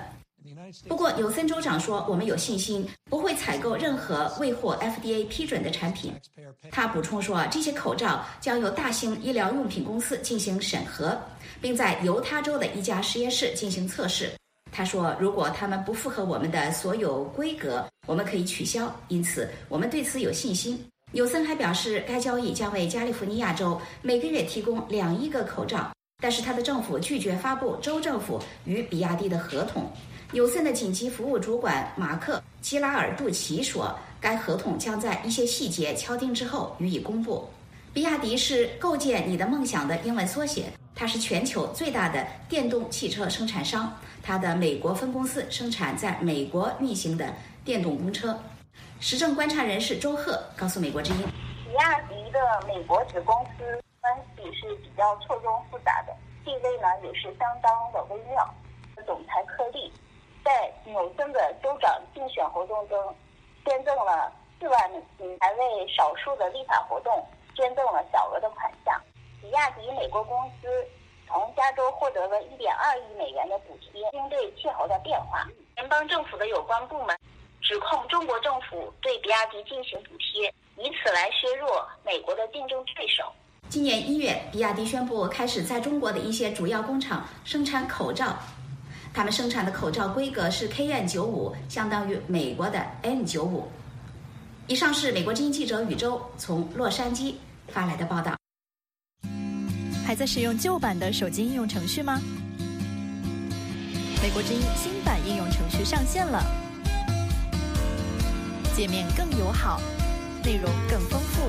不过，纽森州长说，我们有信心不会采购任何未获 F D A 批准的产品。他补充说，这些口罩将由大型医疗用品公司进行审核，并在犹他州的一家实验室进行测试。他说，如果他们不符合我们的所有规格，我们可以取消，因此我们对此有信心。纽森还表示，该交易将为加利福尼亚州每个月提供两亿个口罩，但是他的政府拒绝发布州政府与比亚迪的合同。纽森的紧急服务主管马克·基拉尔杜奇说，该合同将在一些细节敲定之后予以公布。比亚迪是构建你的梦想的英文缩写，它是全球最大的电动汽车生产商，它的美国分公司生产在美国运行的电动公车。时政观察人士周贺告诉美国之音， 比亚迪的美国子公司关系是比较错综复杂的，地位呢也是相当的微妙。总裁克利在纽森的州长竞选活动中捐赠了四万美金，还为少数的立法活动捐赠了小额的款项。比亚迪美国公司从加州获得了一点二亿美元的补贴，应对气候的变化。联邦政府的有关部门指控中国政府对比亚迪进行补贴，以此来削弱美国的竞争对手。 今年一月，比亚迪宣布开始在中国的一些主要工厂生产口罩。他们生产的口罩规格是 K N 九十五， 相当于美国的 N 九十五。以上是美国之音记者宇宙从洛杉矶发来的报道。 还在使用旧版的手机应用程序吗？美国之音新版应用程序上线了，界面更友好，内容更丰富，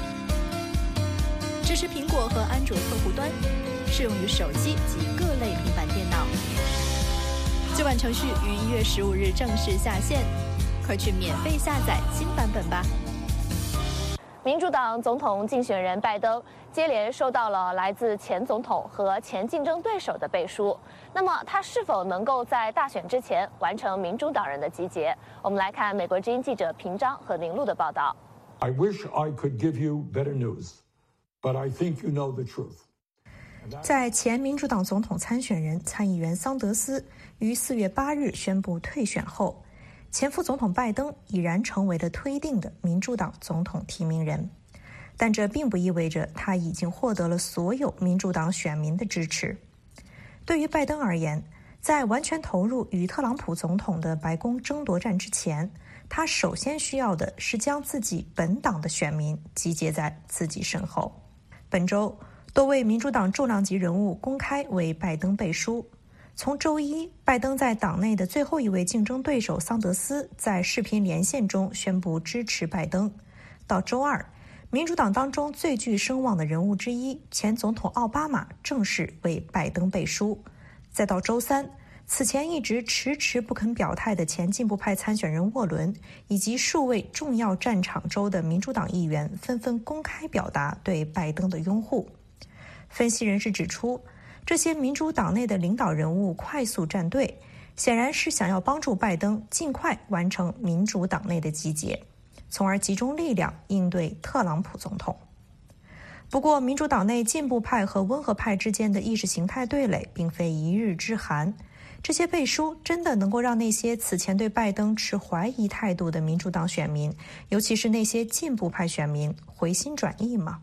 支持苹果和安卓客户端，适用于手机及各类平板电脑。旧版程序于一月十五日正式下线，快去免费下载新版本吧。 民主党总统竞选人拜登接连收到了来自前总统和前竞争对手的背书，那么他是否能够在大选之前完成民主党人的集结？我们来看美国之音记者平章和宁路的报道。 I wish I could give you better news, but I think you know the truth. 在前民主党总统参选人参议员桑德斯于四月八日宣布退选后，前副总统拜登已然成为了推定的民主党总统提名人，但这并不意味着他已经获得了所有民主党选民的支持。对于拜登而言，在完全投入与特朗普总统的白宫争夺战之前，他首先需要的是将自己本党的选民集结在自己身后。本周多位民主党重量级人物公开为拜登背书。从周一，拜登在党内的最后一位竞争对手桑德斯在视频连线中宣布支持拜登，到周二，民主党当中最具声望的人物之一前总统奥巴马正式为拜登背书，再到周三，此前一直迟迟不肯表态的前进步派参选人沃伦以及数位重要战场州的民主党议员纷纷公开表达对拜登的拥护。分析人士指出，这些民主党内的领导人物快速站队，显然是想要帮助拜登尽快完成民主党内的集结，从而集中力量应对特朗普总统。不过，民主党内进步派和温和派之间的意识形态对垒并非一日之寒，这些背书真的能够让那些此前对拜登持怀疑态度的民主党选民，尤其是那些进步派选民回心转意吗？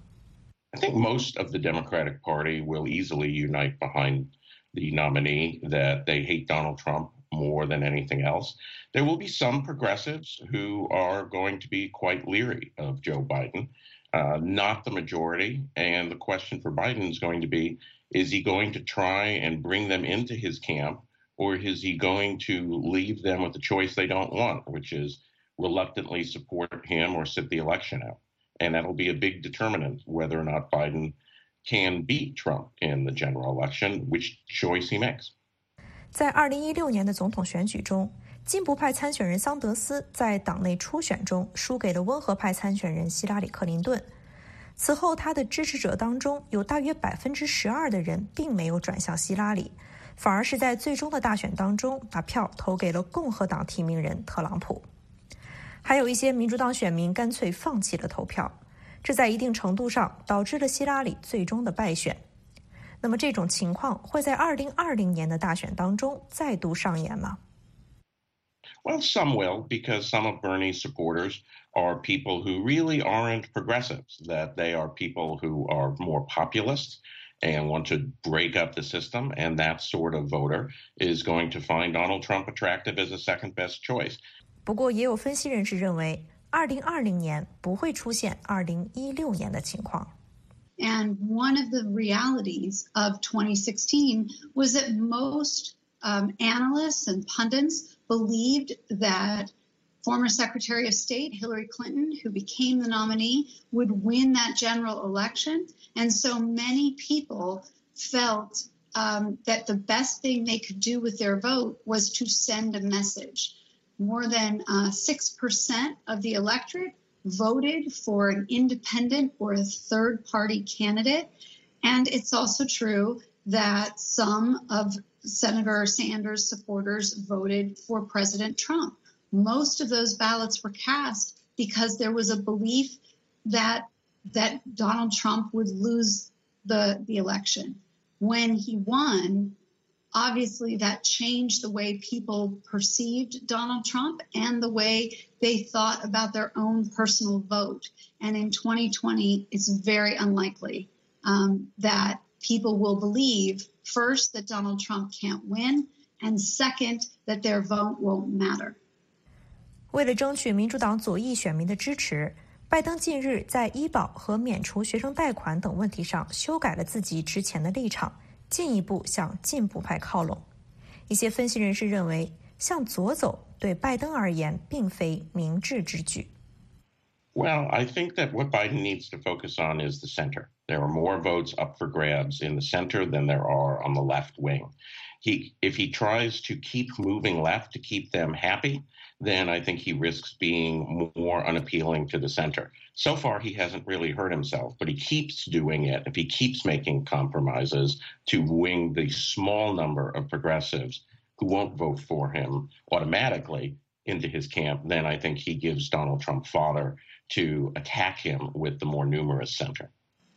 I think most of the Democratic Party will easily unite behind the nominee that they hate Donald Trump more than anything else. There will be some progressives who are going to be quite leery of Joe Biden, uh, not the majority. And the question for Biden is going to be, is he going to try and bring them into his camp, or is he going to leave them with a choice they don't want, which is reluctantly support him or sit the election out?And that'll be a big determinant whether or not Biden can beat Trump in the general election, which choice he makes. 在二零一六年的总统选举中，进步派参选人桑德斯在党内初选中输给了温和派参选人希拉里·克林顿。此后，他的支持者当中有大约百分之十二的人并没有转向希拉里，反而是在最终的大选当中把票投给了共和党提名人特朗普。还有一些民主党选民干脆放弃了投票，这在一定程度上导致了希拉里最终的败选。那么这种情况会在二零二零年的大选当中再度上演吗？ Well, some will, because some of Bernie's supporters are people who really aren't progressives, that they are people who are more populist and want to break up the system, and that sort of voter is going to find Donald Trump attractive as a second best choice. 不过也有分析人士认为二零二零年不会出现二零一六年的情况。 And one of the realities of twenty sixteen was that most um, analysts and pundits believed that former Secretary of State Hillary Clinton, who became the nominee, would win that general election. And so many people felt um, that the best thing they could do with their vote was to send a message. More than uh, six percent of the electorate voted for an independent or a third-party candidate. And it's also true that some of Senator Sanders' supporters voted for President Trump. Most of those ballots were cast because there was a belief that that Donald Trump would lose the, the election. When he won, obviously that changed the way people perceived Donald Trump and the way they thought about their own personal vote. And in twenty twenty, it's very unlikely um, that people will believe, first, that Donald Trump can't win, and second, that their vote won't matter. 为了争取民主党左翼选民的支持，拜登近日在医保和免除学生贷款等问题上修改了自己之前的立场，进一步向进步派靠拢。一些分析人士认为，向左走对拜登而言并非明智之举。 Well, I think that what Biden needs to focus on is the center. There are more votes up for grabs in the center than there are on the left wing. He, if he tries to keep moving left to keep them happy, then I think he risks being more unappealing to the center. So far, he hasn't really hurt himself, but he keeps doing it. If he keeps making compromises to wing the small number of progressives who won't vote for him automatically into his camp, then I think he gives Donald Trump fodder to attack him with the more numerous center.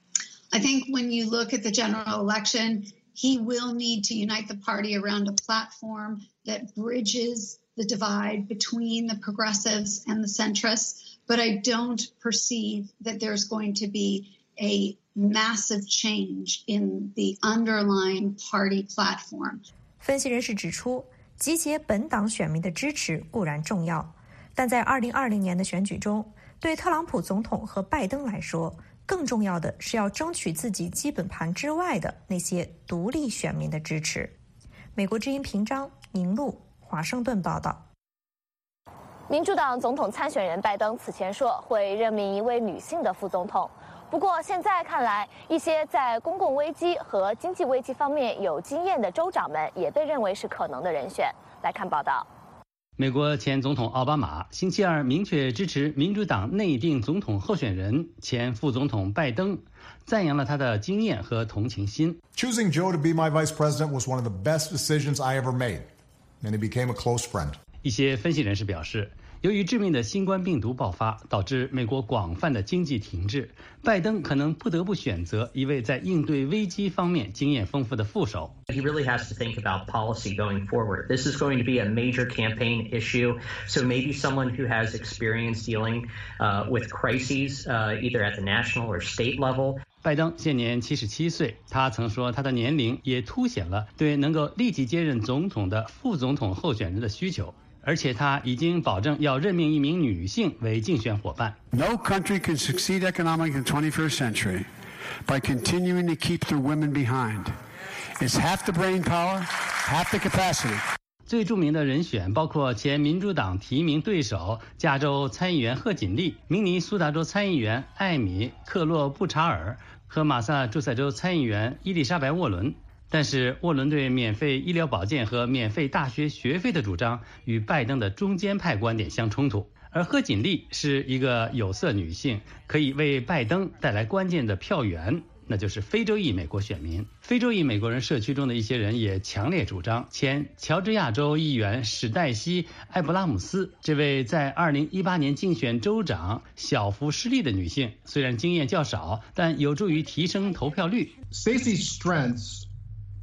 I think when you look at the general election, he will need to unite the party around a platform that bridges the divide between the progressives and the centrists. But I don't perceive that there's going to be a massive change in the underlying party platform. 分析人士指出，集结本党选民的支持固然重要，但在二零二零年的选举中，对特朗普总统和拜登来说，更重要的是要争取自己基本盘之外的那些独立选民的支持。美国之音频章宁路华盛顿报道。 民主党总统参选人拜登此前说会任命一位女性的副总统，不过现在看来，一些在公共危机和经济危机方面有经验的州长们也被认为是可能的人选。来看报道。 美国前总统奥巴马星期二明确支持民主党内定总统候选人前副总统拜登，赞扬了他的经验和同情心。 Choosing Joe to be my vice president was one of the best decisions I ever made, and he became a close friend. 一些分析人士表示，由于致命的新冠病毒爆发导致美国广泛的经济停滞，拜登可能不得不选择一位在应对危机方面经验丰富的副手。 He really has to think about policy going forward. This is going to be a major campaign issue, so maybe someone who has experience dealing uh, with crises, uh, either at the national or state level. 拜登现年七十七岁，他曾说他的年龄也凸显了对能够立即接任总统的副总统候选人的需求。而且他已经保证要任命一名女性为竞选伙伴。 No country can succeed economically in the twenty-first century by continuing to keep the women behind. It's half the brain power, half the capacity. 最著名的人选包括前民主党提名对手加州参议员贺锦丽、明尼苏达州参议员艾米·克洛布查尔和马萨诸塞州参议员伊丽莎白·沃伦。但是沃伦对免费医疗保健和免费大学学费的主张与拜登的中间派观点相冲突，而贺锦丽是一个有色女性，可以为拜登带来关键的票源，那就是非洲裔美国选民。非洲裔美国人社区中的一些人也强烈主张前乔治亚州议员史黛西·埃布拉姆斯这位在二零一八年竞选州长小幅失利的女性，虽然经验较少，但有助于提升投票率。 Stacey's strengths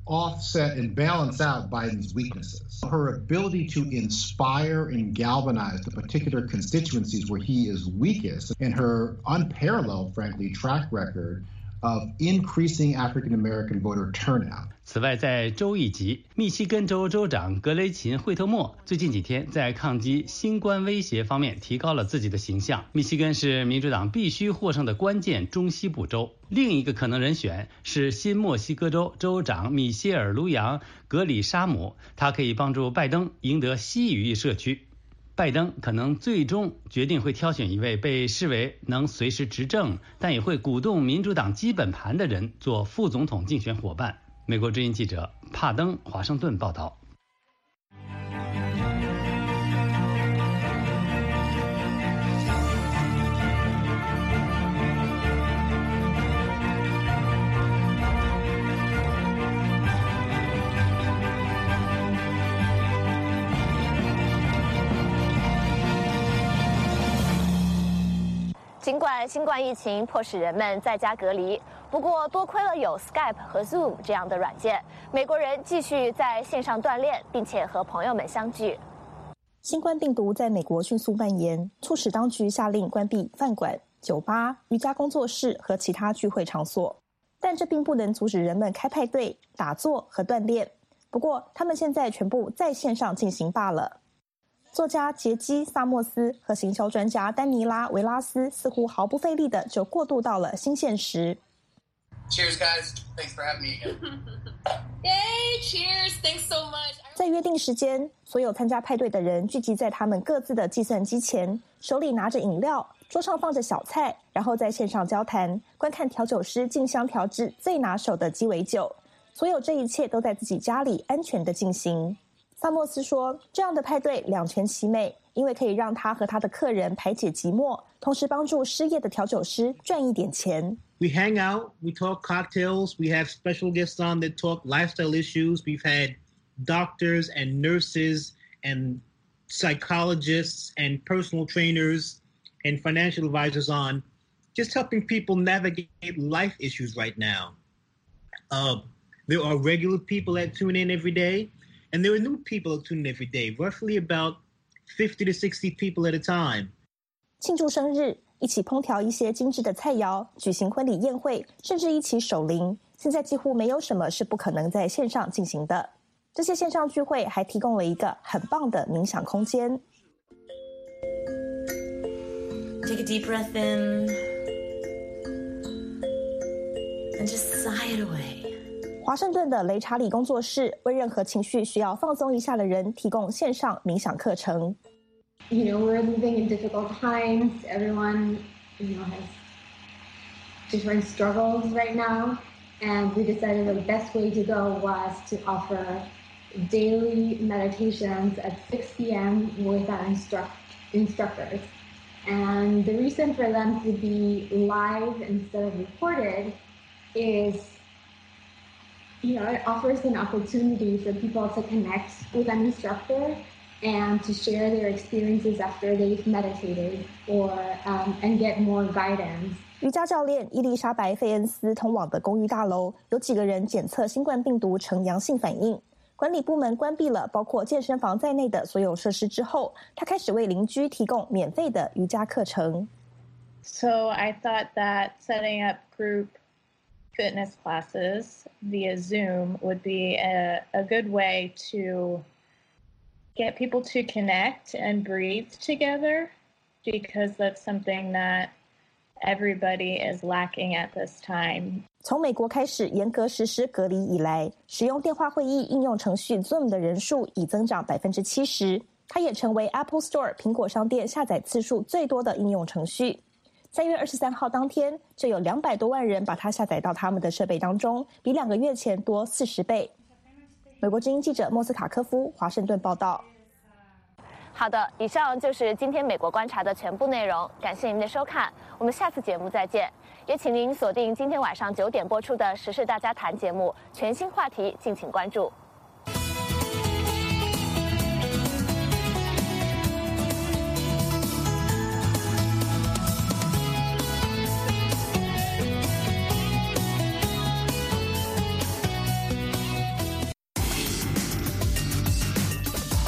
offset and balance out Biden's weaknesses. Her ability to inspire and galvanize the particular constituencies where he is weakest, and her unparalleled, frankly, track record of increasing African American voter turnout. 此外，在州一级，密西根州州长格雷琴·惠特莫最近几天在抗击新冠威胁方面提高了自己的形象。密西根是民主党必须获胜的关键中西部州。另一个可能人选是新墨西哥州州长米歇尔·卢扬·格里沙姆，他可以帮助拜登赢得西语裔社区。拜登可能最终决定会挑选一位被视为能随时执政，但也会鼓动民主党基本盘的人做副总统竞选伙伴。美国之音记者帕登华盛顿报道。 尽管新冠疫情迫使人们在家隔离，不过多亏了有 Skype 和 Zoom 这样的软件，美国人继续在线上锻炼，并且和朋友们相聚。 新冠病毒在美国迅速蔓延，促使当局下令关闭饭馆、酒吧、瑜伽工作室和其他聚会场所。但这并不能阻止人们开派对、打坐和锻炼。不过，他们现在全部在线上进行罢了。作家杰基·萨默斯和行销专家丹尼拉·维拉斯似乎毫不费力地就过渡到了新现实。 Cheers, guys! Thanks for having me again. Yay! Cheers! Thanks so much. 在约定时间，所有参加派对的人聚集在他们各自的计算机前，手里拿着饮料，桌上放着小菜，然后在线上交谈，观看调酒师竞相调制最拿手的鸡尾酒。所有这一切都在自己家里安全地进行。萨默斯说，这样的派对两全其美，因为可以让他和他的客人排解寂寞，同时帮助失业的调酒师赚一点钱。 We hang out, we talk cocktails, we have special guests on that talk lifestyle issues. We've had doctors and nurses and psychologists and personal trainers and financial advisors on, just helping people navigate life issues right now. Uh, there are regular people that tune in every day.And there are new people that tune in every day, roughly about fifty to sixty people at a time. 庆祝生日，一起烹调一些精致的菜肴，举行婚礼宴会，甚至一起守灵。现在几乎没有什么是不可能在线上进行的。这些线上聚会还提供了一个很棒的冥想空间。 Take a deep breath in, and just sigh it away. 华盛顿的雷查理工作室为任何情绪需要放松一下的人提供线上冥想课程。 You know, we're living in difficult times. Everyone, you know, has different struggles right now, and we decided the best way to go was to offer daily meditations at six p.m. with our instruct instructors. And the reason for them to be live instead of recorded is.You know, it offers an opportunity for people to connect with an instructor and to share their experiences after they've meditated or um, and get more guidance. 瑜伽教练伊丽莎白·费恩斯通往的公寓大楼有几个人检测新冠病毒呈阳性反应。管理部门关闭了包括健身房在内的所有设施之后，他开始为邻居提供免费的瑜伽课程。 So I thought that setting up group fitness classes via Zoom would be a, a good way to get people to connect and breathe together, because that's something that everybody is lacking at this time. 从美国开始严格实施隔离以来，使用电话会议应用程序 Zoom 的人数已增长百分之七十，它也成为 Apple Store 苹果商店下载次数最多的应用程序。三月二十三号当天，就有两百多万人把它下载到他们的设备当中，比两个月前多四十倍。美国之音记者莫斯卡科夫华盛顿报道。 好的，以上就是今天美国观察的全部内容，感谢您的收看，我们下次节目再见。也请您锁定今天晚上九点播出的《时事大家谈》节目，全新话题敬请关注。